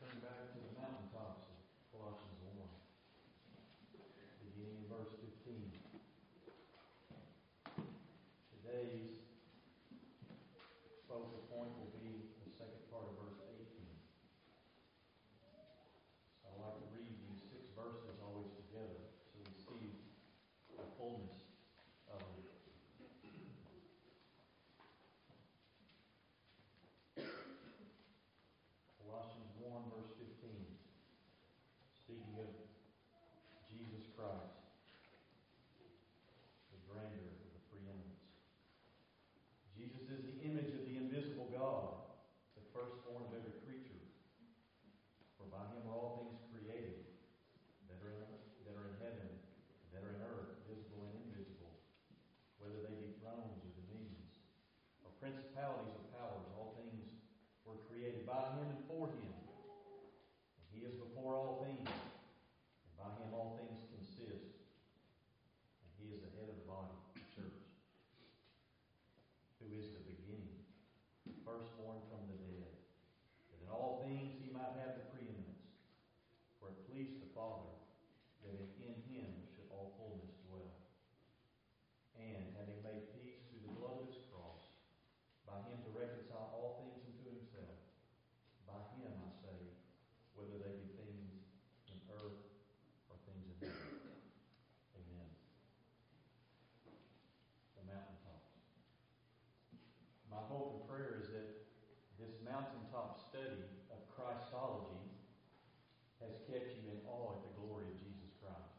turn back to the mountaintops of Colossians 1, beginning in verse 15. Today's focal point will be the second part of verse 18. So I'd like to read these 6 verses always together so we see the fullness of them. Colossians 1, verse 15. Speaking of Jesus Christ, the grandeur of the preeminence. Jesus is the image of the invisible God, the firstborn of every creature. For by Him are all things created, that are in heaven, that are in earth, visible and invisible, whether they be thrones or dominions, or principalities or powers. All things were created by Him and for Him. And He is before all things, and by Him all things consist. And He is the head of the body, the church, who is the beginning, the firstborn from the dead, that in all things He might have the preeminence. For it pleased the Father that in Him should all fullness dwell. And having made peace through the blood of His cross, by Him to reconcile all things unto Himself. By Him, I say, whether they be things in earth or things in heaven. Amen. The mountaintops. My hope and prayer is that this mountaintop study of Christology has kept you in awe at the glory of Jesus Christ.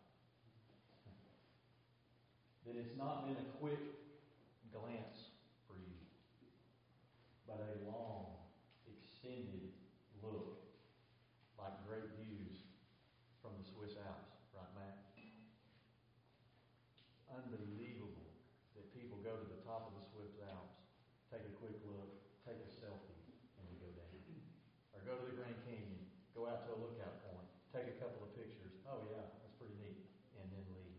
That it's not been a quick glance for you, but a long, extended look, like great views from the Swiss Alps. Right, Matt? Unbelievable that people go to the top of the Swiss Alps, take a quick look, take a selfie, and we go down. Or go to the Grand Canyon, go out to a lookout point, take a couple of pictures. Oh yeah, that's pretty neat. And then leave.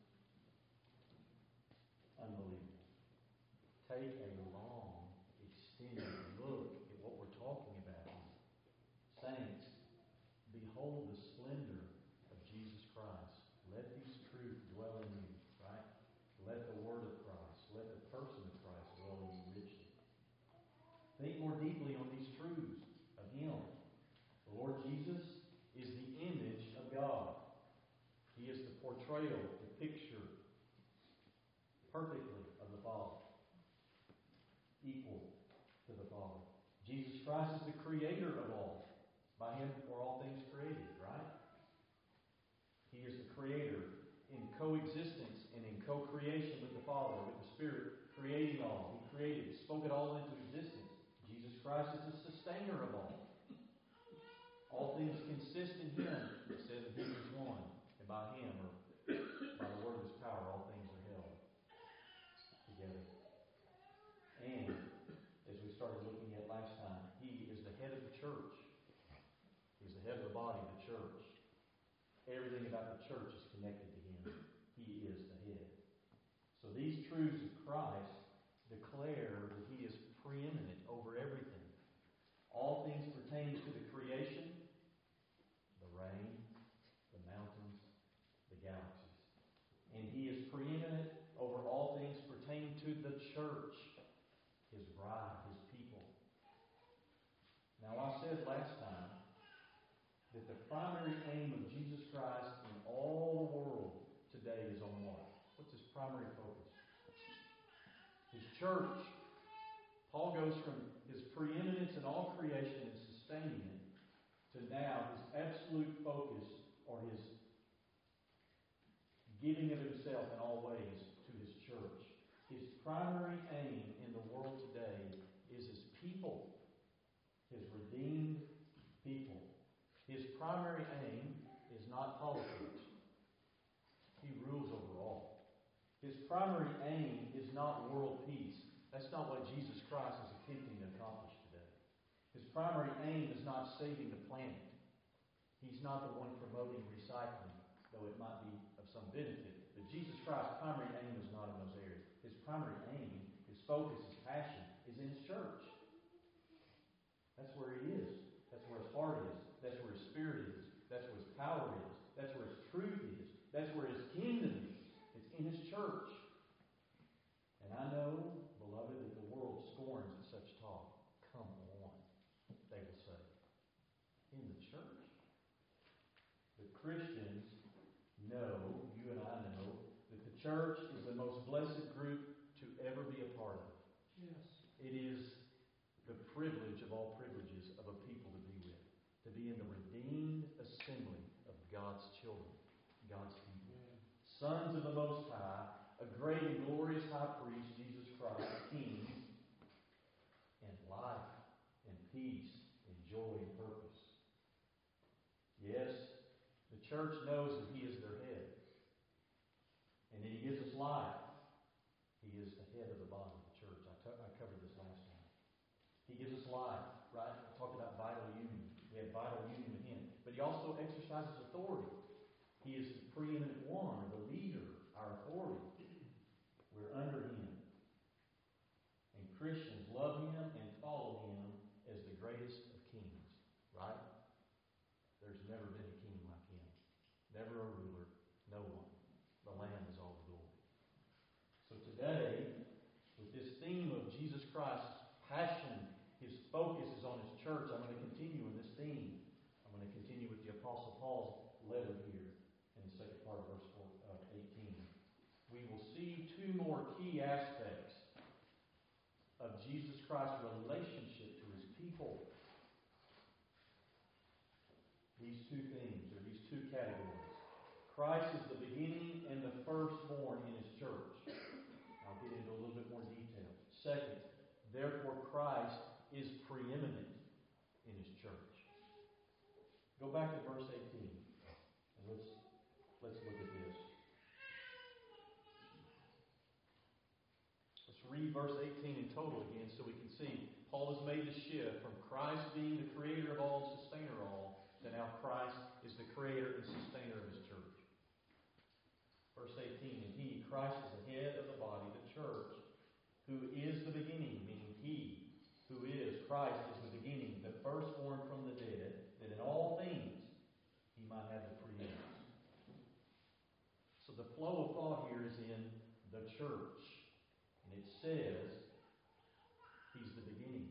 Unbelievable. Take a long, extended look at what we're talking about. Saints, behold the splendor of Jesus Christ. Let these truths dwell in you, right? Let the Word of Christ, let the person of Christ dwell in you richly. Think more deeply on these truths of Him. The Lord Jesus is the image of God. He is the portrayal, the picture, perfectly of the Father. Equal to the Father. Jesus Christ is the creator of all. By Him were all things created, right? He is the creator in coexistence and in co-creation with the Father, with the Spirit, creating all. He created, spoke it all into existence. Jesus Christ is the sustainer of all. All things consist in Him, it says in Hebrews 1. And by Him, or by the word of His power, all things are held together. And, as we started looking at last time, He is the head of the church. He's the head of the body, the church. Everything about the church is connected to Him. He is the head. So these truths of Christ declare that He is preeminent over everything. All things pertaining to the creation, the rain, the mountains, the galaxies. And He is preeminent over all things pertaining to the church, His bride, His people. Now, I said last time that the primary aim of Jesus Christ in all the world today is on what? What's His primary focus? His church. Paul goes from His preeminence in all creation and sustaining it to now His absolute focus, or His giving of Himself in all ways to His church. His primary aim in the world today is His people, His redeemed people. His primary aim is not politics. He rules over all. His primary aim is not world peace. That's not what Jesus Christ is attempting to accomplish today. His primary aim is not saving the planet. He's not the one promoting recycling, though it might be of some benefit. But Jesus Christ's primary aim is not in those areas. His primary aim, His focus, His passion is in His church. That's where He is. That's where His heart is. That's That's where His kingdom is. It's in His church. And I know, beloved, that the world scorns at such talk. Come on, they will say. In the church? The Christians know, you and I know, that the church is the most blessed group to ever be a part of. Yes. It is the privilege of all privileges of a people to be with. To be in the redeemed assembly of God's children, God's people. Sons of the Most High, a great and glorious High Priest, Jesus Christ, King, and life, and peace, and joy, and purpose. Yes, the church knows that He is their head, and that He gives us life. He is the head of the body of the church. I covered this last time. He gives us life, right? I talked about vital union. We have vital union with Him. But He also exercises authority. He is the preeminent one, or the leader, our authority. We're under Him. And Christians love Him and follow Him as the greatest of kings. Right? There's never been a king like Him. Never a ruler. No one. The Lamb is all the glory. So today, with this theme of Jesus Christ's passion, His focus is on His church. I'm going to continue in this theme. I'm going to continue with the Apostle Paul's letter here in the second part of verse 18. We will see two more key aspects of Jesus Christ's relationship to His people. These two things, or these two categories. Christ is the beginning and the firstborn in His church. I'll get into a little bit more detail. Second, therefore Christ is preeminent in His church. Go back to verse 18. And let's look at this. Let's read verse 18 in total again so we can see. Paul has made the shift from Christ being the creator of all and sustainer of all, to now Christ is the creator and sustainer of His church. Verse 18, and He, Christ, is the head of the body, the church, who is the beginning, meaning He, who is, Christ is the beginning, the firstborn from the dead, that in all things He might have the preeminence. So the flow of thought here is in the church. And it says, He's the beginning.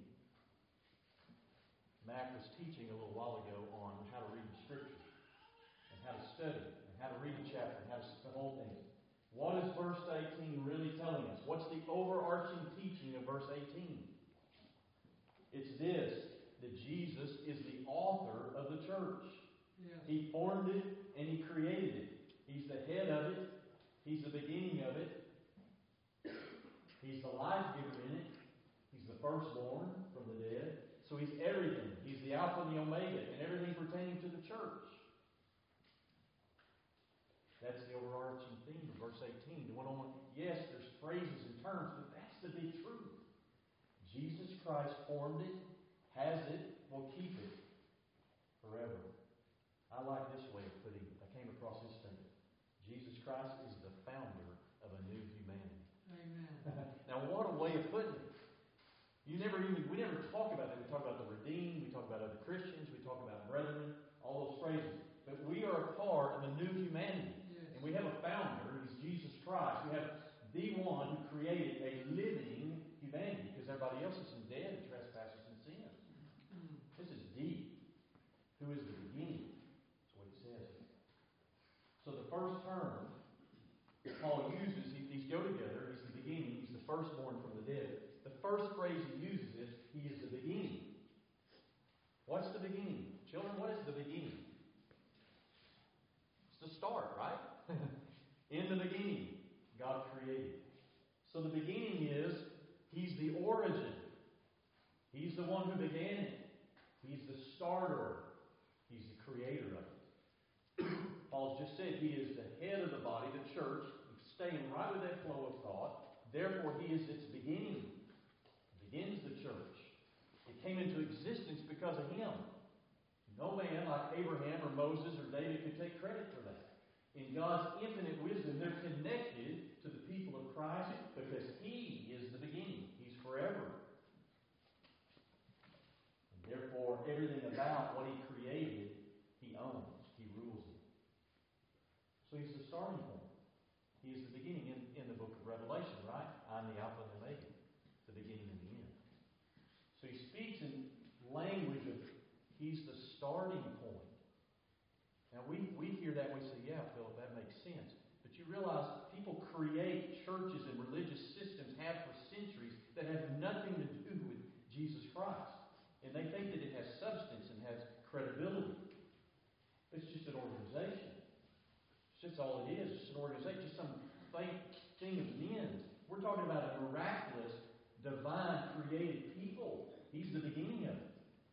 Mac was teaching a little while ago on how to read the Scripture, and how to study, and how to read a chapter, and how to the whole thing. What is verse 18 really telling us? What's the overarching teaching of verse 18? It's this, that Jesus is the author of the church. Yes. He formed it and He created it. He's the head of it. He's the beginning of it. He's the life giver in it. He's the firstborn from the dead. So He's everything. He's the Alpha and the Omega and everything pertaining to the church. That's the overarching theme of verse 18. The one on, yes, there's phrases and terms, but that's the big truth. Jesus Christ formed it, has it, will keep it forever. I like this way of putting it. I came across this statement. Jesus Christ is the founder of a new humanity. Amen. Now, what a way of putting it. We never talk about that. We talk about the redeemed, we talk about other Christians, we talk about brethren, all those phrases. But we are a part of a new humanity. Yes. And we have a founder, He's Jesus Christ. We have the one who created a living humanity, because everybody else is dead in trespasses and sins. This is deep. Who is the beginning? That's what it says. So the first term Paul uses, these go together. He's the beginning. He's the firstborn from the dead. The first phrase he uses is, He is the beginning. What's the beginning? Children, what is the beginning? It's the start, right? In the beginning, God created. So the beginning is, He's the origin. He's the one who began it. He's the starter. He's the creator of it. Paul's just said He is the head of the body, the church. Staying right with that flow of thought. Therefore, He is its beginning. Begins the church. It came into existence because of Him. No man like Abraham or Moses or David could take credit for that. In God's infinite wisdom, they're connected to the people of Christ because He is the beginning. He's forever. And therefore, everything about what He created, He owns. He rules it. So So He's the starting point. He is the beginning in the book of Revelation, right? I'm the Alpha and the Omega, the beginning and the end. So He speaks in language of He's the starting point. Now we hear that and we say, yeah, Philip, that makes sense. But you realize people create churches and religious systems, have for centuries, that have nothing to do with Jesus Christ. And they think that it has substance and has credibility. It's just an organization. It's just all it is. It's just an organization, just some fake thing of men. We're talking about a miraculous, divine, created people. He's the beginning of it.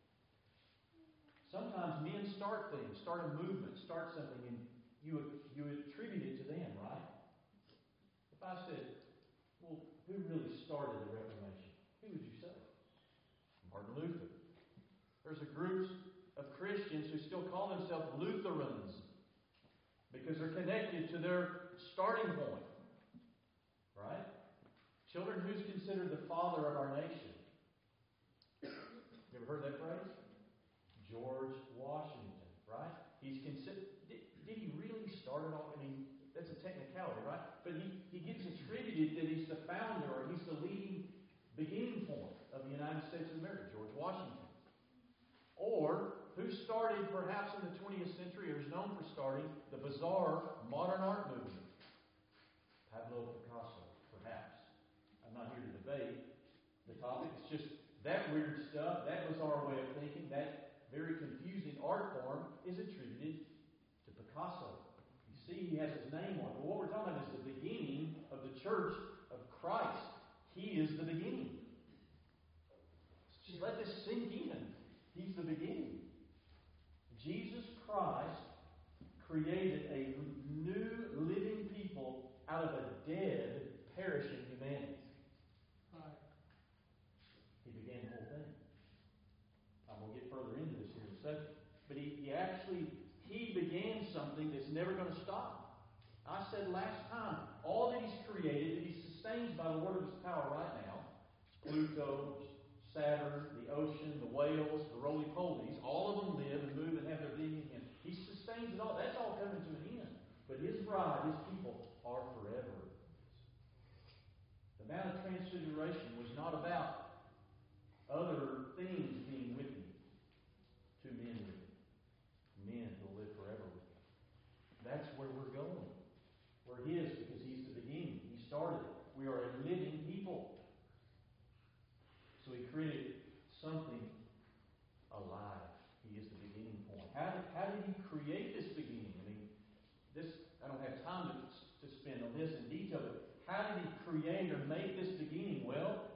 Sometimes men start things, start a movement, start something, and you attribute it to them, right? If I said, well, who really started the Reformation? Who would you say? Martin Luther. There's a group of Christians who still call themselves Lutherans because they're connected to their starting point. Right? Children, who's considered the father of our nation? You ever heard that phrase? George Washington, right? He's considered. Did he really start it all? I mean, that's a technicality, right? But he gets attributed that he's the founder or he's the leading beginning point of the United States of America, George Washington. Or who started perhaps in the 20th century or is known for starting the bizarre modern art movement? Pablo Picasso, perhaps. I'm not here to debate the topic. It's just that weird stuff, that bizarre way of thinking, that very confusing art form is attributed to Picasso. You see, he has his name on it. But what we're talking about is the beginning of the church of Christ. He is the beginning. Just let this sink in. He's the beginning. Jesus Christ created a new living people out of a dead, perishing humanity. Right. He began the whole thing. I'm going to get further into this here in a second. But he began something that's never going to stop. I said last time, all that He's created, that He sustains by the word of His power right now, Pluto, Saturn, the ocean, the whales, the roly-polies, all of them live and move and have their being in Him. He sustains it all. That's all coming to an end. But His bride, His people, are forever. The Mount of Transfiguration was not about other things being with me. Two men with me. Men who will live forever with me. That's where we're going. We're His because He's the beginning. He started it. We are a living people. So He created something alive. He is the beginning point. How did He create this beginning? I mean, I don't have time to spend on this in detail, but how did He create or make this beginning? Well,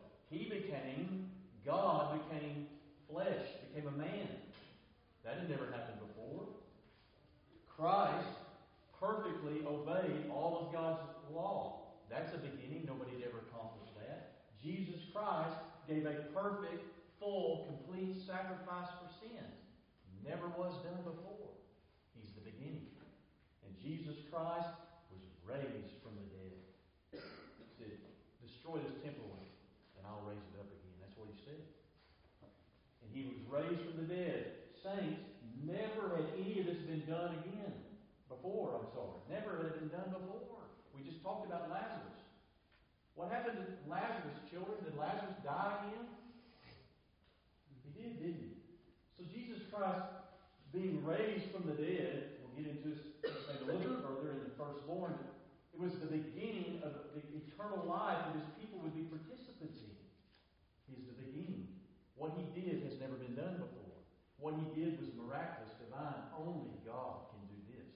God became flesh, became a man. That had never happened before. Christ perfectly obeyed all of God's law. That's a beginning. Nobody had ever accomplished that. Jesus Christ gave a perfect, full, complete sacrifice for sin. Never was done before. He's the beginning. And Jesus Christ was raised from the dead. He said, destroy this temple and I'll raise it up again. That's what He said. And He was raised from the dead. Saints, never had any of this been done again. Never had it been done before. We just talked about Lazarus. What happened to Lazarus, children? Did Lazarus die again? He did, didn't he? So Jesus Christ, being raised from the dead, we'll get into this a little bit further in the firstborn, it was the beginning of the eternal life that His people would be participants in. He's the beginning. What He did has never been done before. What He did was miraculous, divine. Only God can do this.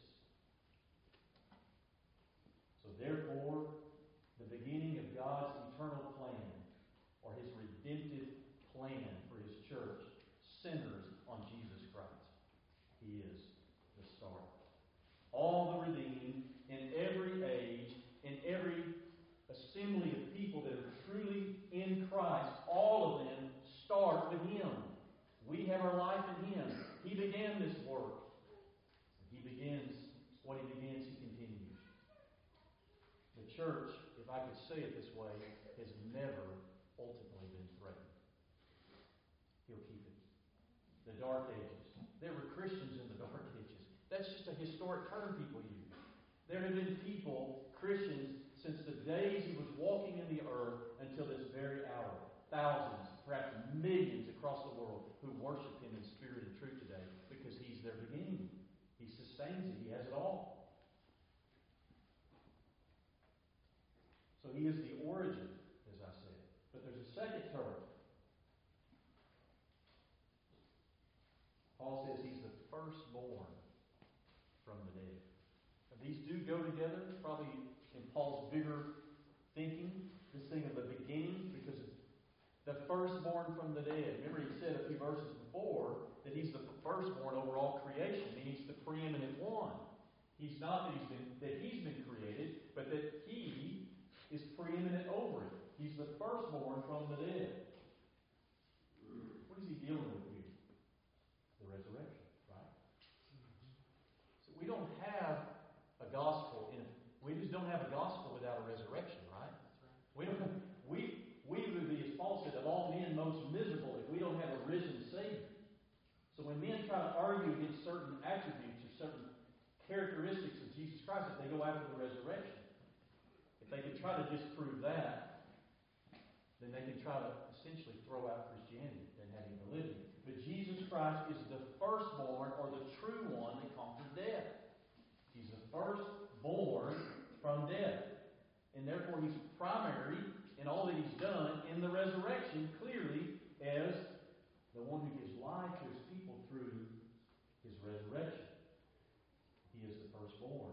So therefore, the beginning of God's eternal plan, or His redemptive plan for His church, centers on Jesus Christ. He is the start. All the redeemed in every age, in every assembly of people that are truly in Christ, all of them start with Him. We have our life in Him. He began this work. He begins what He begins, He continues. The church, if I could say it this way, has never ultimately been threatened. He'll keep it. The Dark Ages. There were Christians in the Dark Ages. That's just a historic term people use. There have been people, Christians, since the days He was walking in the earth until this very hour. Thousands, perhaps millions across the world who worship Him in spirit and truth today because He's their beginning. He sustains it. He has it all. So He is the origin, as I said. But there's a second term. Paul says He's the firstborn from the dead. Now, these do go together, probably in Paul's bigger thinking, this thing of the beginning, because the firstborn from the dead. Remember, he said a few verses before that He's the firstborn over all creation. He's the preeminent one. He's not that He's been created, but that He is preeminent over it. He's the firstborn from the dead. What is He dealing with here? The resurrection, right? So we don't have a gospel we just don't have a gospel without a resurrection, right? We don't. We would be, as Paul said, of all men most miserable if we don't have a risen Savior. So when men try to argue against certain attributes or certain characteristics of Jesus Christ, if they go after the resurrection, if they can try to disprove that, then they can try to essentially throw out Christianity and having the living. But Jesus Christ is the firstborn, or the true one that conquered death. He's the firstborn from death. And therefore He's primary in all that He's done in the resurrection, clearly as the one who gives life to His people through His resurrection. He is the firstborn.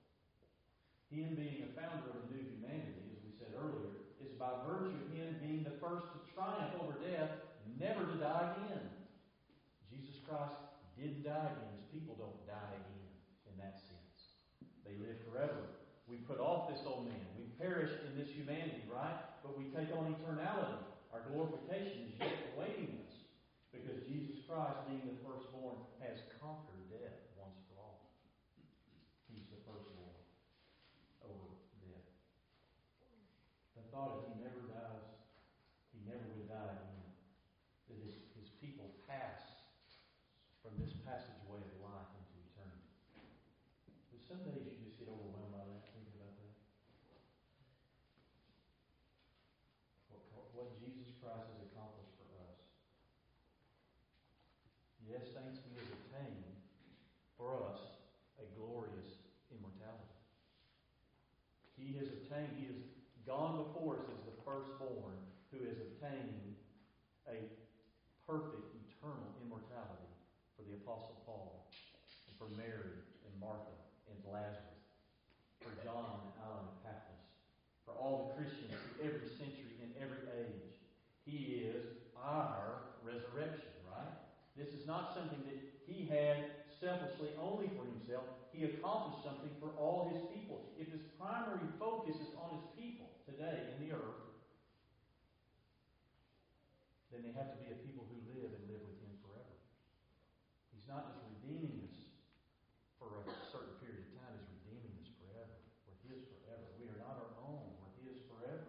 Him being a founder of a new humanity, as we said earlier, is by virtue of Him being the first to triumph over death, never to die again. Jesus Christ didn't die again. His people don't die again in that sense. They live forever. We put off this old man. We perish in this humanity, right? But we take on eternality. Our glorification is yet awaiting us. Because Jesus Christ, being the firstborn, has conquered death once for all. He's the firstborn over death. The thought is He never dies. He never would die again. That his people pass from this passageway of life into eternity. But some days you just get overwhelmed by that, thinking about that. What Jesus Christ has accomplished for us. Yes, thanks He has attained for us a glorious immortality. He has gone before us as the firstborn who has obtained a perfect, eternal immortality for the Apostle Paul, and for Mary and Martha and Lazarus, for John and Alan and Patmos, for all the Christians in every century and every age. He is our resurrection, right? This is not something that He had selfishly only for Himself. He accomplished something for all His people. If His primary focus is on His people today in the earth, then they have to be a people who live and live with Him forever. He's not just redeeming us for a certain period of time. He's redeeming us forever. We're His forever. We are not our own. We're His forever.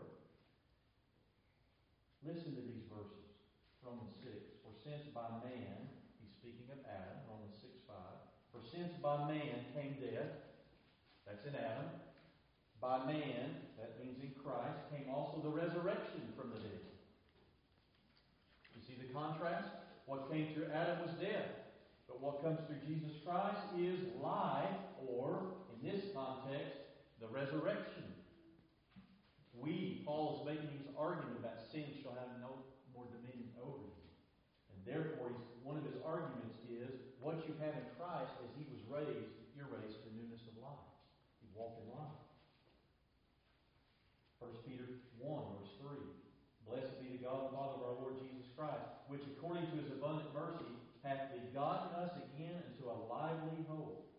Listen to these verses. Romans 6. For since by man, he's speaking of Adam, Romans 6:5. For since by man came death, that's in Adam. By man, that means in Christ, came also the resurrection from the dead. You see the contrast? What came through Adam was death. But what comes through Jesus Christ is life, or, in this context, the resurrection. Paul is making his argument about sin shall have no more dominion over you. And therefore, one of his arguments is, what you have in Christ, as He was raised, you're raised to newness of life. You walk in life. 1 Peter 1, verse 3. Blessed be the God and Father of our Lord Jesus Christ, which according to His abundant mercy hath begotten us again into a lively hope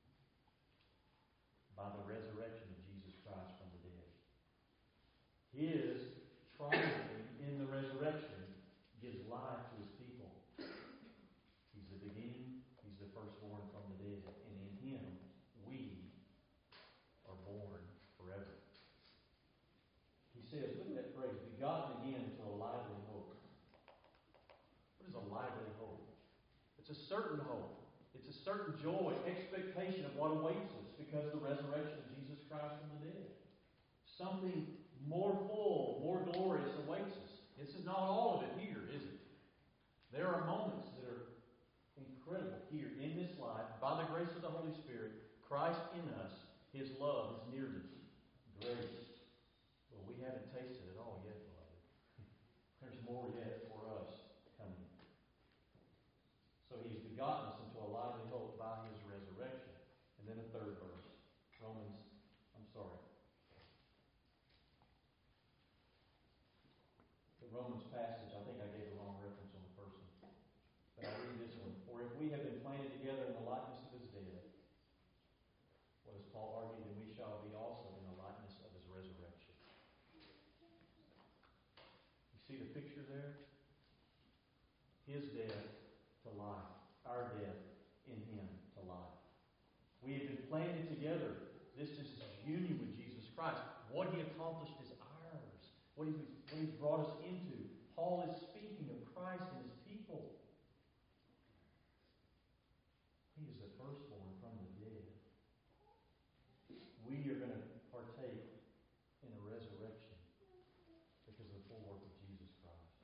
by the resurrection of Jesus Christ from the dead. His triumphing in the resurrection gives life to His people. He's the beginning. He's the firstborn from the dead. And in Him, we are born forever. He says, look at that phrase, begotten again to a lively hope. What is a lively hope? It's a certain hope. It's a certain joy, expectation of what awaits us because of the resurrection of Jesus Christ from the dead. Something more full, more glorious awaits us. This is not all of it here, is it? There are moments that are incredible here in this life. By the grace of the Holy Spirit, Christ in us, His love, His nearness, grace. Well, we haven't tasted it all yet, beloved. There's more yet for us coming. So He's begotten us into a lively hope by His resurrection. And then the third verse, the Romans passage, I think I gave the wrong reference on the first one. But I'll read this one. For if we have been planted together in the likeness of His death, what does Paul argue? Then we shall be also in the likeness of His resurrection. You see the picture there? His death to life. Our death in Him to life. We have been planted together. This is union with Jesus Christ. What He accomplished is ours. What He's brought us into. Paul is speaking of Christ and His people. He is the firstborn from the dead. We are going to partake in a resurrection because of the full work of Jesus Christ.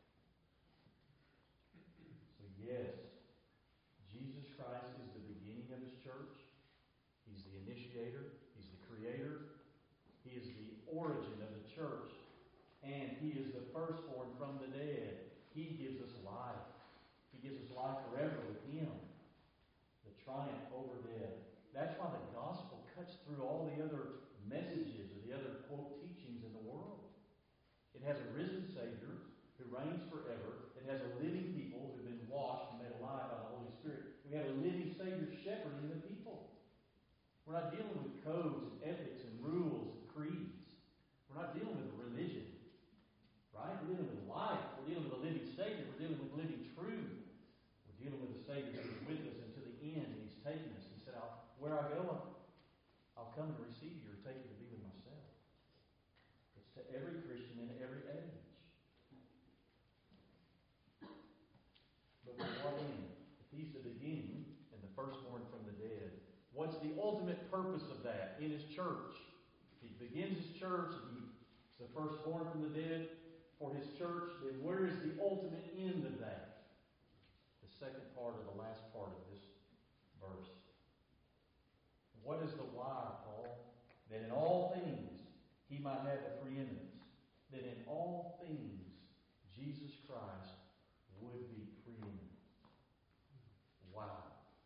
So yes, Jesus Christ is the beginning of His church. He's the initiator. He's the creator. He is the origin of the church. And He is the firstborn from the dead. He gives us life. He gives us life forever with Him. The triumph over death. That's why the gospel cuts through all the other messages or the other, quote, teachings in the world. It has a risen Savior who reigns forever. It has a living people who have been washed and made alive by the Holy Spirit. We have a living Savior shepherding the people. We're not dealing with codes and ethics and rules and creeds. We're not dealing with religion. Right? We're dealing with life. We're dealing with a living Savior. We're dealing with living truth. We're dealing with a Savior who is with us until the end, and He's taken us. He said, where I go, I'll come and receive you or take you to be with myself. It's to every Christian in every age. But with what end? If He's the beginning and the firstborn from the dead, what's the ultimate purpose of that in His church? He begins His church, and He's the firstborn from the dead for His church, then where is the ultimate end of that? The second part or the last part of this verse. What is the why, Paul? That in all things He might have the preeminence. That in all things Jesus Christ would be preeminent. Wow.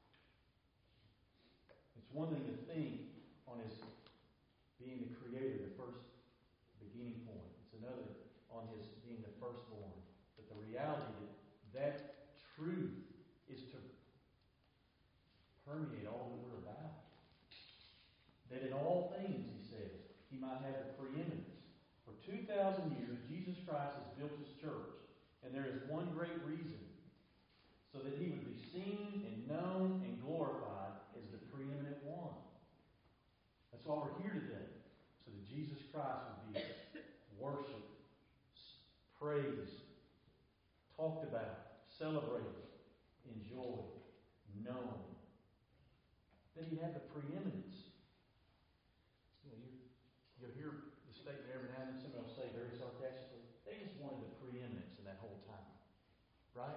It's one thing to think on His being the Creator, the first beginning point. It's another on His being the firstborn. But the reality that truth is to permeate all that we're about. That in all things, He says, He might have the preeminence. For 2,000 years, Jesus Christ has built His church. And there is one great reason. So that He would be seen and known and glorified as the preeminent one. That's why we're here today. So that Jesus Christ would be worshipped, praised, talked about, celebrated, enjoyed, known. Then He had the preeminence. You'll hear the statement every now and then. Somebody will say very sarcastically, they just wanted the preeminence in that whole time. Right?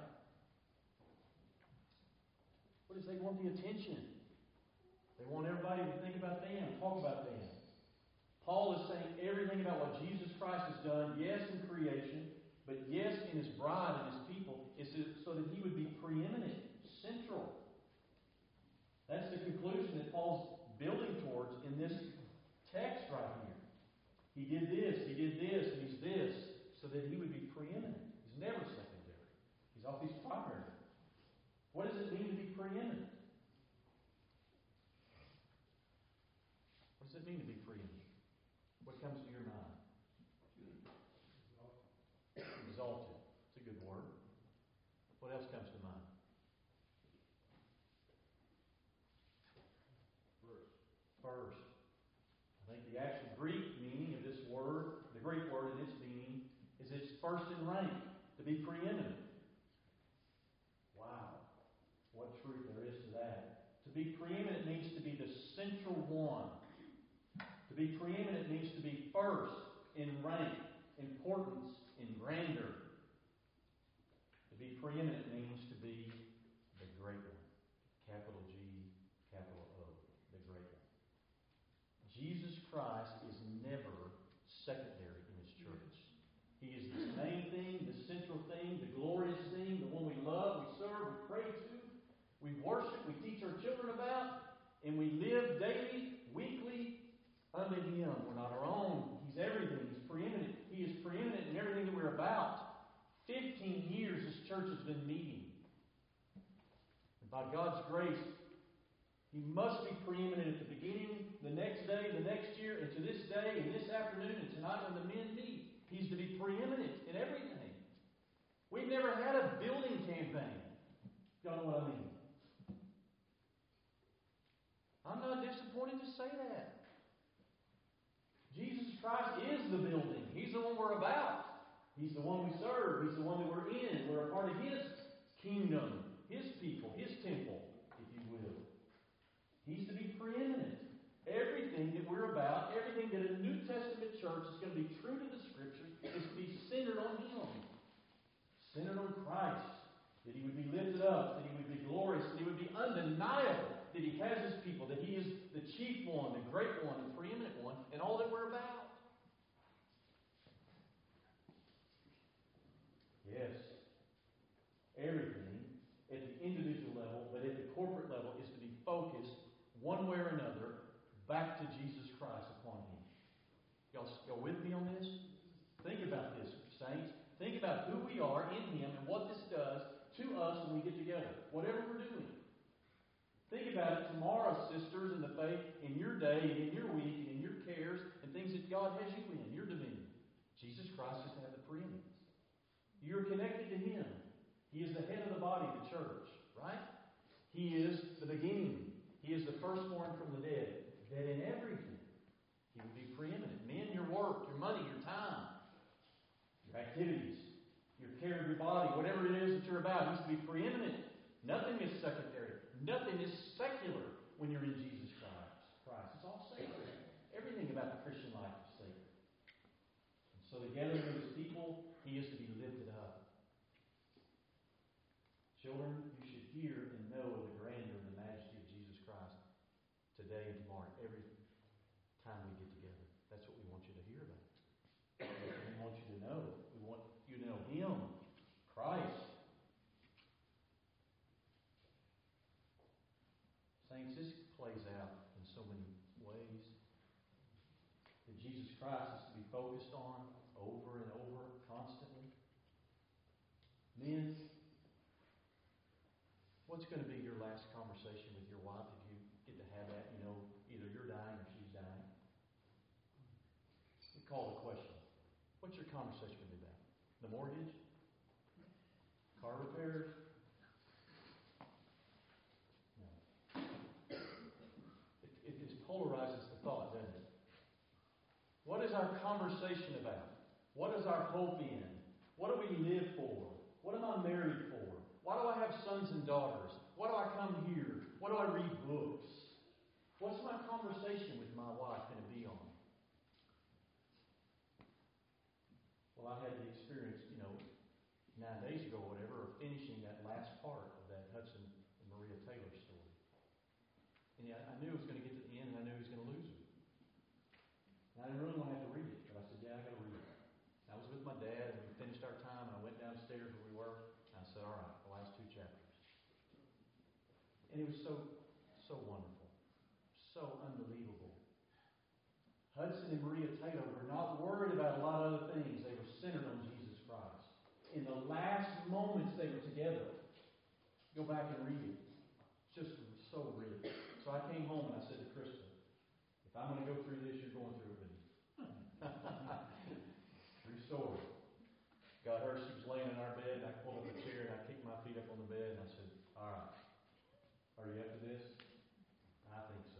What is they want the attention? They want everybody to think about them, talk about them. Paul is saying everything about what Jesus Christ has done, yes, in creation, but yes, in His bride and His people, is so that He would be preeminent, central. That's the conclusion that Paul's building towards in this text right here. He did this, and He's this, so that He would be preeminent. He's never secondary. He's always primary. What does it mean to be preeminent? What does it mean to be preeminent? What comes to your mind? Exalted. It's a good word. What else comes to mind? First. I think the actual Greek meaning of this word, the Greek word in its meaning, is it's first in rank, to be preeminent. Wow. What truth there is to that. To be preeminent means to be the central one. To be preeminent means to be first in rank, importance, in grandeur. To be preeminent means to be the great one. Capital G, capital O. The great one. Jesus Christ is never secondary in His church. He is the main thing, the central thing, the glorious thing, the one we love, we serve, we pray to, we worship, we teach our children about, and we live daily, weekly, unto Him. We're not our own. He's everything. He's preeminent. He is preeminent in everything that we're about. 15 years this church has been meeting. And by God's grace, He must be preeminent at the beginning, the next day, the next year, and to this day, and this afternoon, and tonight when the men meet. He's to be preeminent in everything. We've never had a building campaign. Y'all know what I mean? I'm not disappointed to say that. Jesus Christ is the building. He's the one we're about. He's the one we serve. He's the one that we're in. We're a part of His kingdom, His people, His temple, if you will. He's to be preeminent. Everything that we're about, everything that a New Testament church is going to be true to the Scriptures, is to be centered on Him. Centered on Christ. That He would be lifted up, that He would be glorious, that He would be undeniable, that He has His people, that He is the chief one, the great one, the preeminent one, and all that we're about. Yes. Everything at the individual level, but at the corporate level, is to be focused one way or another back to Jesus Christ upon Him. Y'all with me on this? Think about this, saints. Think about who we are in Him and what this does to us when we get together, whatever we're doing. Think about it tomorrow, sisters, in the faith, in your day, and in your week, and in your cares, and things that God has you in, your dominion. Jesus Christ is to have the preeminence. You're connected to Him. He is the head of the body, the church, right? He is the beginning. He is the firstborn from the dead. That in everything, He will be preeminent. Men, your work, your money, your time, your activities, your care of your body, whatever it is that you're about, He's to be preeminent. Nothing is secondary. Nothing is secular when you're in Jesus Christ. It's all sacred. Everything about the Christian life is sacred. And so the gathering of His people, He is to be lifted up. Children, you should hear and know of the grandeur and the majesty of Jesus Christ today and tomorrow, every time we get together. That's what we want you to hear about. We want you to know. We want you to know Him, Christ. Saints, this plays out in so many ways. That Jesus Christ is to be focused on over and over, constantly. Men, what's going to be your last conversation with your wife if you get to have that? You know, either you're dying or she's dying. We call the question. What's your conversation going to be about? The mortgage? Car repairs? No. It just polarizes the thought, doesn't it? What is our conversation about? What is our hope in? What do we live for? What am I married for? Why do I have sons and daughters? Why do I come here? Why do I read books? What's my conversation with my wife going to be on? Well, I had the experience, 9 days ago or whatever, of finishing that last part of that Hudson and Maria Taylor story. And I knew it was going to get to the end, and I knew he was going to lose her. And I didn't really want to have to read it, but I said, yeah, I got to read it. And I was with my dad, and we finished our time, and I went downstairs where we were, and I said, all right, the last 2 chapters. And it was so wonderful, so unbelievable. Hudson and Maria Taylor were not worried about a lot of other things. They were centered on Jesus Christ. In the last moments they were together. Go back and read it. It's just so rich. So I came home and I said to Krista, if I'm going to go through this, you're going through it with me. True story. Got her, she was laying in our bed, and I pulled up a chair and I kicked my feet up on the bed and I said, all right, are you up to this? I think so.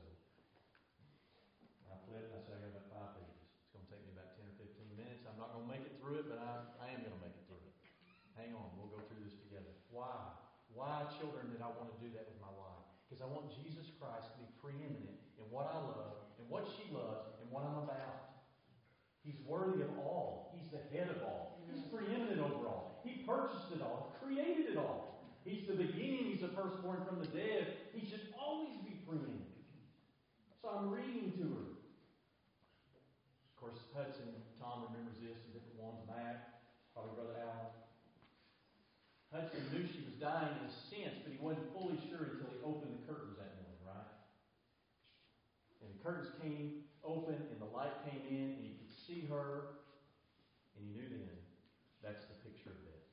I flipped and I said, I got about 5 pages. It's going to take me about 10 or 15 minutes. I'm not going to make it through it, but I am going to make it through it. Hang on, we'll go through this together. Why? Why, children, did I want to do that with my wife? Because I want Jesus Christ to be preeminent in what I love, and what she loves, and what I'm about. He's worthy of all. He's the head of all. He's preeminent over all. He purchased it all. He created it all. He's the beginning. He's the firstborn from the dead. He should always be preeminent. So I'm reading to her. Of course, Hudson, Tom remembers this, and different ones, Matt, probably Brother Alan. Hudson knew she was dying in a sense, but he wasn't fully sure until he opened the curtains that morning, right? And the curtains came open, and the light came in, and he could see her, and he knew then that's the picture of death.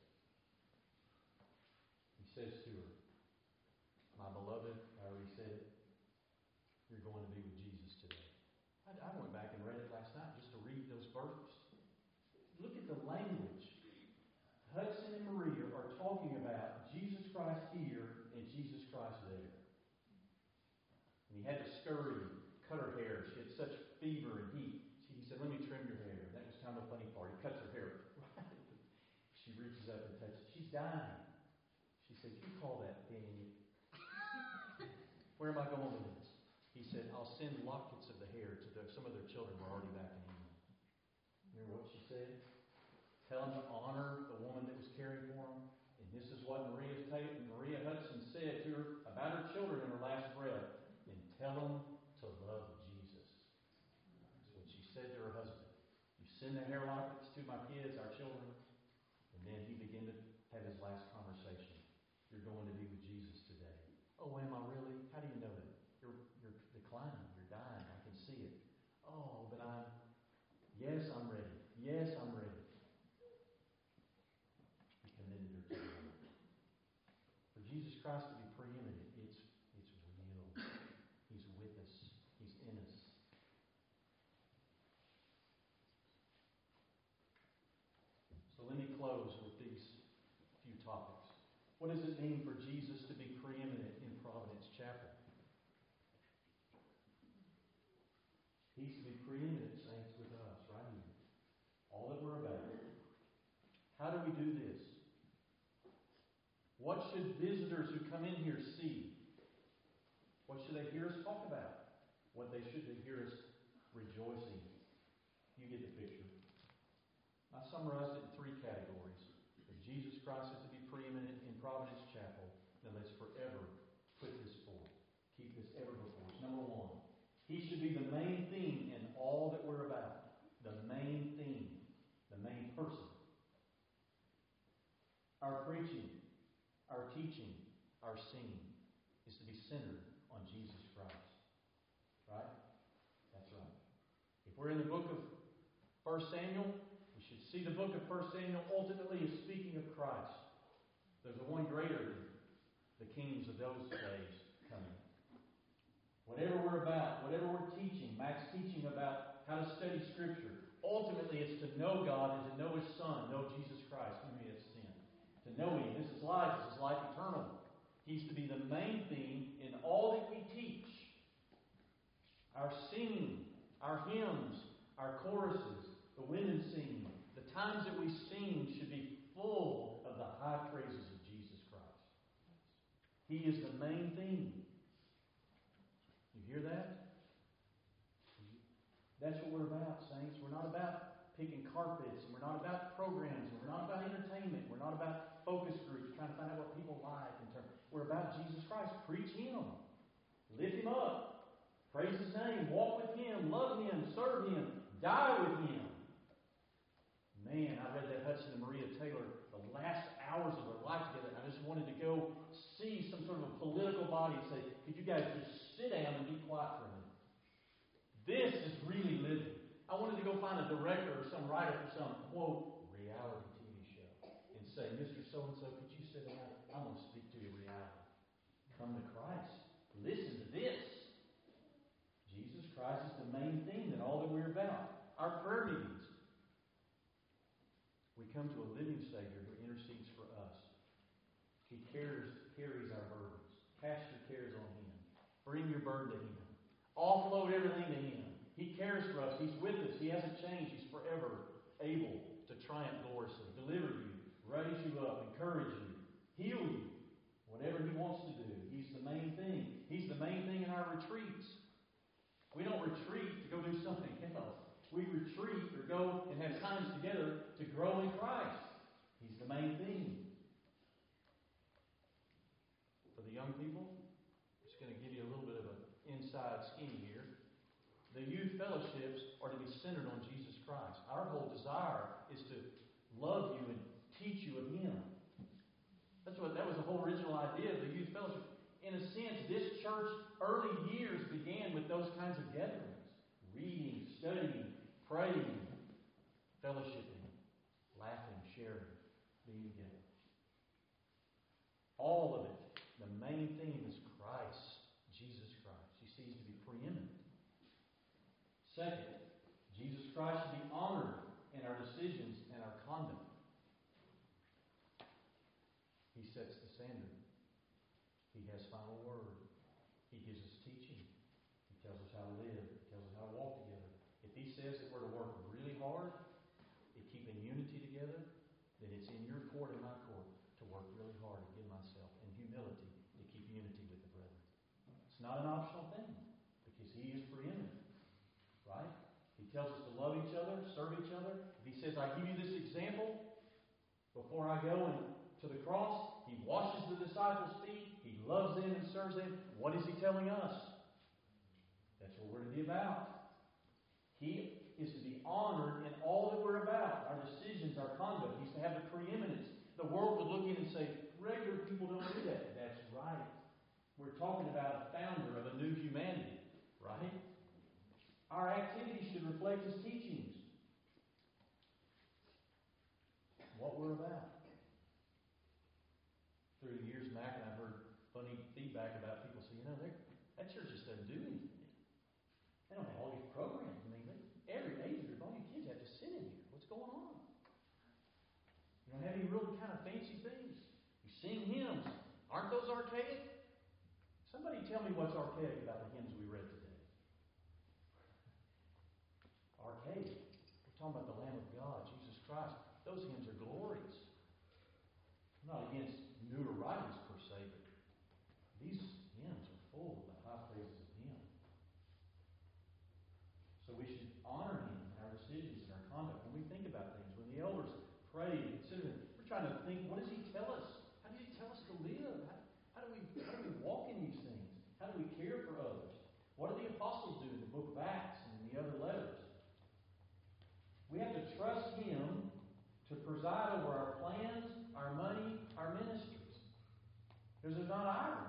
He says to her, "My beloved," I already said it, "you're going to be with Jesus today." I went back and read it last night just to read those verses. Look at the language. Hudson and Maria are talking about Jesus Christ here and Jesus Christ there. And he had to scurry, cut her hair. She had such fever and heat. He said, "Let me trim your hair." That was kind of a funny part. He cuts her hair. She reaches up and touches. She's dying. She said, "You call that Daniel." Where am I going with this? He said, "I'll send lockets of the hair to some of their children who are already back in England." Remember what she said? Tell them to honor the woman that was caring for them. And this is what Maria Hudson said to her about her children in her last breath. "And tell them to love Jesus." That's what she said to her husband. "You send the hair lockets to my kids, our children." And then he began to have his last conversation. "You're going to be with Jesus today." "Oh, am I really? How do you know that?" You're declining. You're dying. I can see it." "Oh, but yes, I'm ready. Yes, I'm ready." He commended her to the Lord. For Jesus Christ to be preeminent, it's real. He's with us. He's in us. So let me close with these few topics. What does it mean for Jesus to be preeminent in Providence Chapel? He's to be preeminent, saints, with us, right here. All that we're about. How do we do this? What should visitors who come in here see? What should they hear us talk about? What they should hear us rejoicing. You get the picture. I summarized it in 3 categories. If Jesus Christ is to be preeminent in Providence Chapel, then let's forever put this forth. Keep this ever before us. Number 1. He should be the main theme in all that we're about. The main theme. The main person. Our preaching, our teaching, our singing is to be centered on Jesus Christ. Right? That's right. If we're in the book of 1 Samuel, we should see the book of 1 Samuel ultimately as speaking of Christ. There's a one greater than the kings of those days coming. Whatever we're about, whatever we're teaching, Mac's teaching about how to study Scripture, ultimately it's to know God and to know His Son, know Jesus Christ, whom He has sent. To know Him. This is life eternal. He's to be the main theme in all that we teach. Our singing, our hymns, our choruses, the women singing, the times that we sing should be full of the high praises of Jesus Christ. He is the main theme. You hear that? That's what we're about, saints. We're not about picking carpets, and we're not about programs, and we're not about entertainment. We're not about focus groups, trying to find out what people like. We're about Jesus Christ. Preach Him. Lift Him up. Praise His name. Walk with Him. Love Him. Serve Him. Die with Him. Man, I read that Hudson and Maria Taylor, the last hours of their life together. I just wanted to go see some sort of a political body and say, "Could you guys just sit down and be quiet for a minute?" This is really living. I wanted to go find a director or some writer for some, quote, reality TV show and say, "Mr. So-and-so, could you sit down? I'm going to speak to you reality. Come to Christ. Listen to this." Jesus Christ is the main thing in all that we're about. Our prayer meetings. We come to a living Savior who intercedes for us. He carries our burdens. Cast your cares on Him. Bring your burden to Him. Offload everything to Him. He cares for us. He's with us. He hasn't changed. He's forever able to triumph gloriously, deliver you, raise you up, encourage you, heal you. Whatever He wants to do, He's the main thing. do something else. We retreat or go and have times together to grow in Christ. He's the main thing. For the young people, I'm just going to give you a little bit of an inside scheme here. The youth fellowships are to be centered on Jesus Christ. Our whole desire is to love you and teach you of Him. That was the whole original idea of the youth fellowship. In a sense, this church early years began with those kinds of gatherings. Reading, studying, praying, fellowshipping, laughing, sharing, being together. All of it. The main theme is Christ, Jesus Christ. He seems to be preeminent. Second, Jesus Christ should be honored in our decisions and our conduct. He sets the standard. He has final word. He gives us teaching. He tells us how to live. He tells us how to walk together. If He says that we're to work really hard at keeping unity together, then it's in your court and my court to work really hard and give myself in humility to keep unity with the brethren. It's not an optional thing because He is preeminent. Right? He tells us to love each other, serve each other. If He says, I give you this example before I go to the cross, He washes the disciples' feet. He loves them and serves them. What is He telling us? That's what we're to be about. He is to be honored in all that we're about. Our decisions, our conduct. He's to have the preeminence. The world would look in and say, regular people don't do that. That's right. We're talking about a founder of a new humanity. Right? Our activities should reflect His teachings. What we're about. Through the years, Mac and I've heard funny feedback about people saying, that church just doesn't do anything. They don't have all these programs. I mean, every age group, all you kids have to sit in here. What's going on? You don't have any real kind of fancy things. You sing hymns. Aren't those archaic? Somebody tell me what's archaic about the hymns we read today. Archaic. We're talking about the Lamb of God, Jesus Christ. Those hymns are glorious. I'm not against newer writings per se, but these hymns are full of the high praises of Him. So we should honor Him in our decisions and our conduct. When we think about things, when the elders pray and consider them, we're trying to think, what does He tell us? How does He tell us to live? How do we walk in these things? How do we care for others? What do the apostles do in the book of Acts and in the other letters? We have to trust Him to preside over our plans, our money, our ministries. Because they're not ours.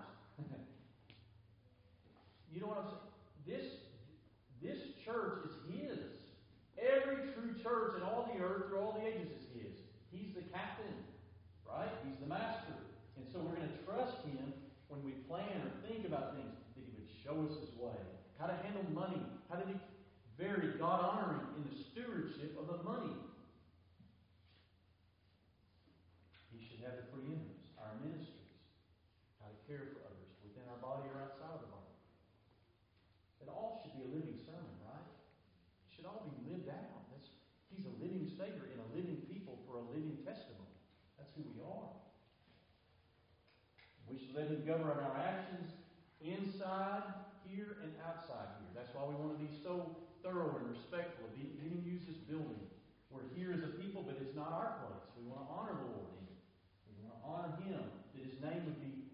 You know what I'm saying? This church is His. Every true church in all the earth through all the ages is His. He's the captain, right? He's the master. And so we're going to trust Him when we plan or think about things, that He would show us His way. How to handle money. How to be very God-honoring in the stewardship of the money. He should have the preeminence. Our ministries. How to care for others within our body or outside of the body. It all should be a living sermon, right? It should all be lived out. He's a living Savior in a living people for a living testimony. That's who we are. We should let Him govern our actions inside here and outside here. That's why we want to be so thorough and respectful of even use this building. We're here as a people, but it's not our place. We want to honor the Lord in it. We want to honor Him, that His name would be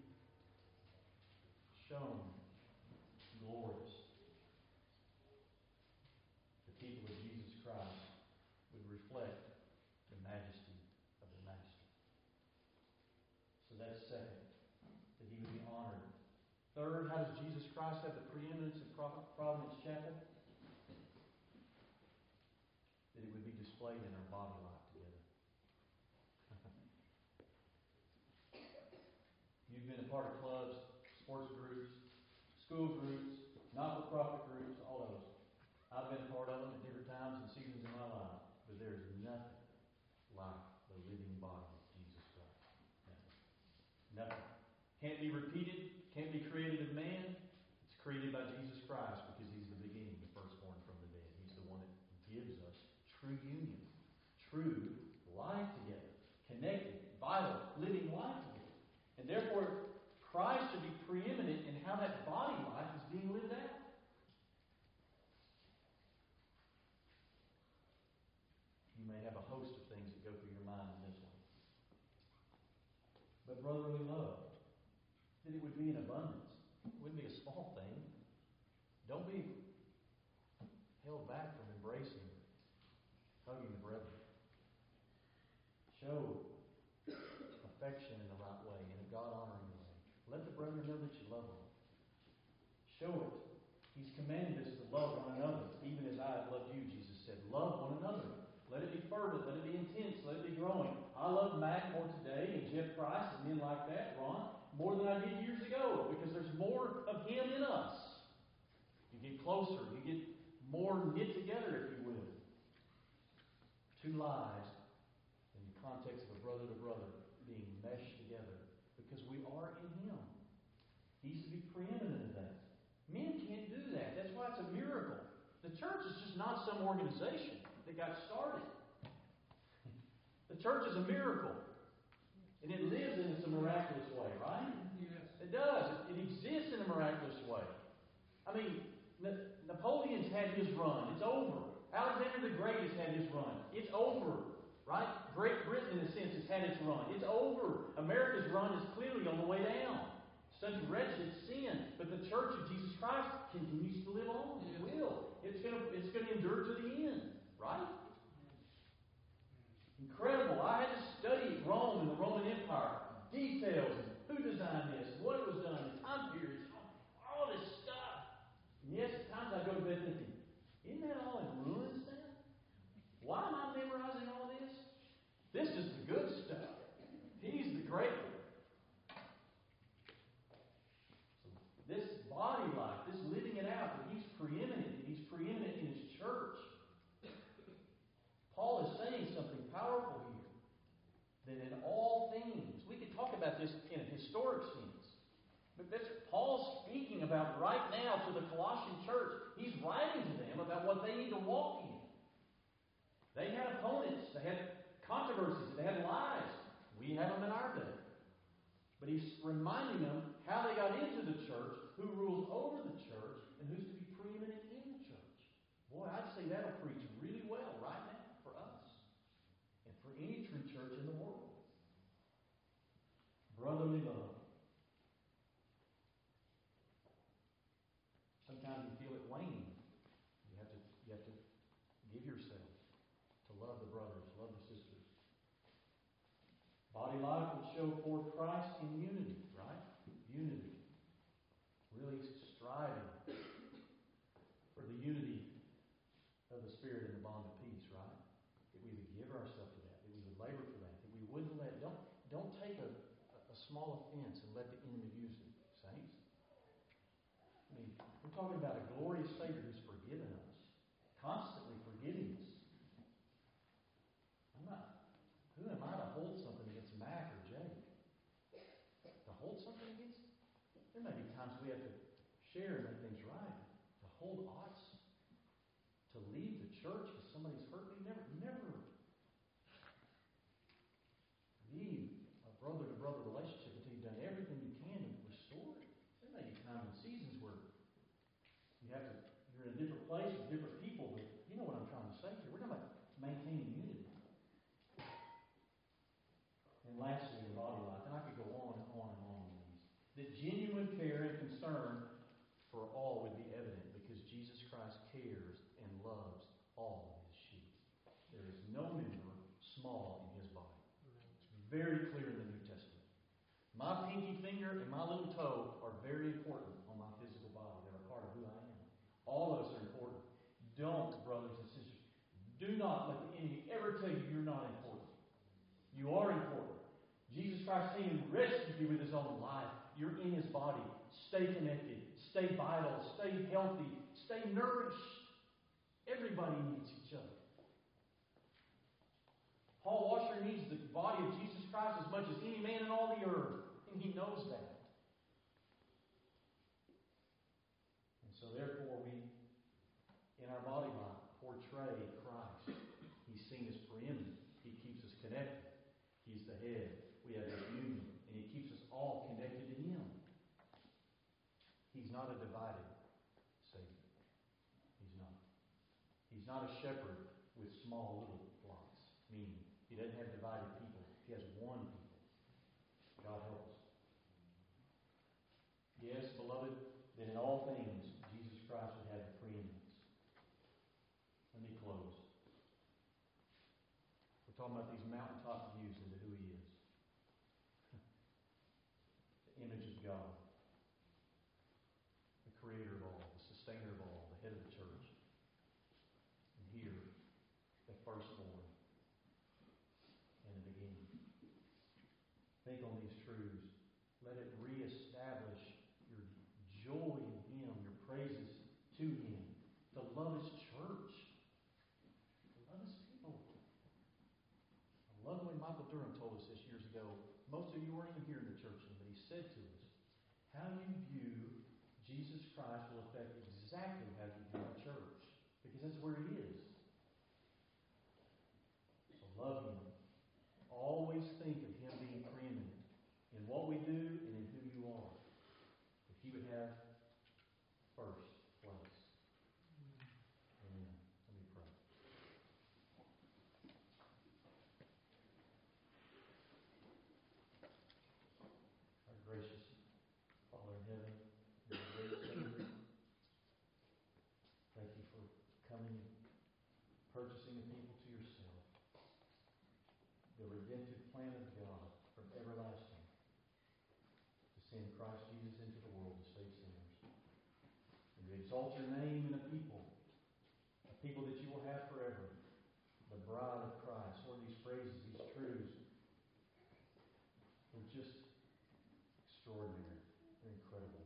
shown glorious. The people of Jesus Christ would reflect the majesty of the Master. So that's second, that He would be honored. Third, how does Jesus Christ have the preeminence in Providence Chapel? That it would be displayed in our body life together. You've been a part of clubs, sports groups, school groups, not-for-profit groups, all those. I've been a part of them at different times and seasons in my life. But there is nothing like the living body of Jesus Christ. Nothing. Can't be repeated. Can't be created of man. It's created by Jesus Christ because He's the beginning, the firstborn from the dead. He's the one that gives us true union, true life together, connected, vital, living life together. And therefore, Christ should be preeminent in how that body life is being lived out. brotherly love, that it would be in abundance. It wouldn't be a small thing. Don't be held back from embracing, hugging the brethren. Show affection in the right way, in a God-honoring way. Let the brethren know that you love them. Show it. He's commanded us to love one another, even as I have loved you, Jesus said. Love one another. Let it be fervent. Let it be intense. Let it be growing. I love Mac more today and Jeff Price and men like that, Ron, more than I did years ago, because there's more of him in us. You get closer. You get more knit together, if you will. Two lives in the context of a brother to brother being meshed together, because we are in Him. He's to be preeminent in that. Men can't do that. That's why it's a miracle. The church is just not some organization that got started. The church is a miracle. And it lives in a miraculous way, right? Yes. It does. It exists in a miraculous way. I mean, Napoleon's had his run. It's over. Alexander the Great has had his run. It's over. Right? Great Britain, in a sense, has had its run. It's over. America's run is clearly on the way down. Such wretched sin. But the Church of Jesus Christ continues to live on. It will. It's going to endure to the end. Right? Incredible. I had to study Rome and the Roman Empire. Details. Who designed this? What it was done. The time periods. All this stuff. And yes, at times I go to bed thinking, isn't that all in ruins now? Why am I memorizing all this? This is the good stuff. He's the great one. So this body life, this living it out, that He's preeminent, that He's preeminent in His church. Paul is saying something powerful here. That in all things, we could talk about this in a historic sense. But that's Paul speaking about right now to the Colossian church. He's writing to them about what they need to walk in. They had opponents. They had controversies. They had lies. We have them in our day. But he's reminding them how they got into the church, who rules over the church, and who's to be preeminent in the church. Boy, I'd say that'll preach really well right now for us and for any true church in the world. Brotherly love. Sometimes you feel it waning. You have to give yourself to love the brothers, love the sisters. Body life would show forth Christ in unity, right? Unity. Really striving for the unity of the Spirit in the bond of peace, right? That we would give ourselves to that, that we would labor for that, that we wouldn't let, don't take a small offense and let the enemy use it, saints. I mean, we're talking about a glorious Savior who's forgiven us, constantly forgiving us. Who am I to hold something against Mac or Jake? To hold something against? There may be times we have to share and make things right. To hold oughts. To leave the church because somebody's hurt me. Never leave a brother-to-brother relationship until you've done everything you can to restore it. There may be times and seasons where you're in a different place with different people, but you know what I'm trying to say here. We're talking about maintaining unity. And lastly, the body life. And I could go on and on and on with these. That genuine care and concern for all would be evident because Jesus Christ cares and loves all of His sheep. There is no member small in His body. It's very clear in the New Testament. My pinky finger and my little toe are very important on my physical body. They're a part of who I am. All of us are important. Don't, brothers and sisters, do not let the enemy ever tell you you're not important. You are important. Jesus Christ came and rescued you with His own life. You're in His body. Stay connected. Stay vital. Stay healthy. Stay nourished. Everybody needs each other. Paul Washer needs the body of Jesus Christ as much as any man in all the earth. And he knows that. And so therefore we, in our body life, portray Christ. He's seen as preeminent. He keeps us connected. He's the head. We have this union. And He keeps us all connected to Him. He's not a divided Savior. He's not. He's not a shepherd with small little flocks. Meaning, He doesn't have divided people. He has one people. God help us. Yes, beloved, that in all things Jesus Christ would have the preeminence. Let me close. We're talking about these mountaintop views into who He is. The image of God. The Creator of all, the Sustainer of all, the Head of the church. And here, the firstborn and the beginning. Think on these truths. Let it reestablish your joy in Him, your praises to Him. To love His church. To love His people. I love the way Michael Durham told us this years ago. Most of you weren't even here in the church, but he said to us, how you view Jesus Christ will affect exactly how you view the church. Because that's where He is. So love Him. Always think of Him being preeminent in what we do and in who you are. That He would have first place. Amen. Let me pray. Our gracious Father in heaven, your great Savior, thank you for coming and purchasing the people to yourself. The redemptive plan of God from everlasting to send Christ Jesus into the world to save sinners. And to exalt your name in a people that you will have forever, the bride of Christ. Lord, these phrases, these truths, they're just extraordinary. They're incredible.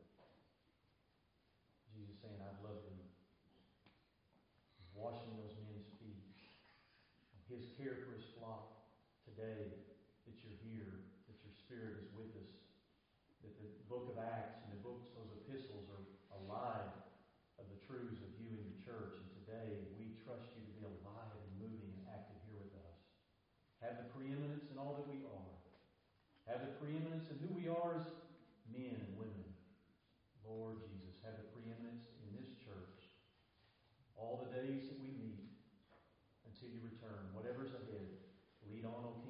Jesus saying, I love you. Washing those men's feet. His care for His flock. Today, that you're here, that your Spirit is with us, that the book of Acts and the books, those epistles are alive of the truths of you and your church. And today, we trust you to be alive and moving and active here with us. Have the preeminence in all that we are. Have the preeminence in who we are as men and women. Lord Jesus, have the preeminence in this church. All the days that we meet until you return, whatever's ahead, lead on, O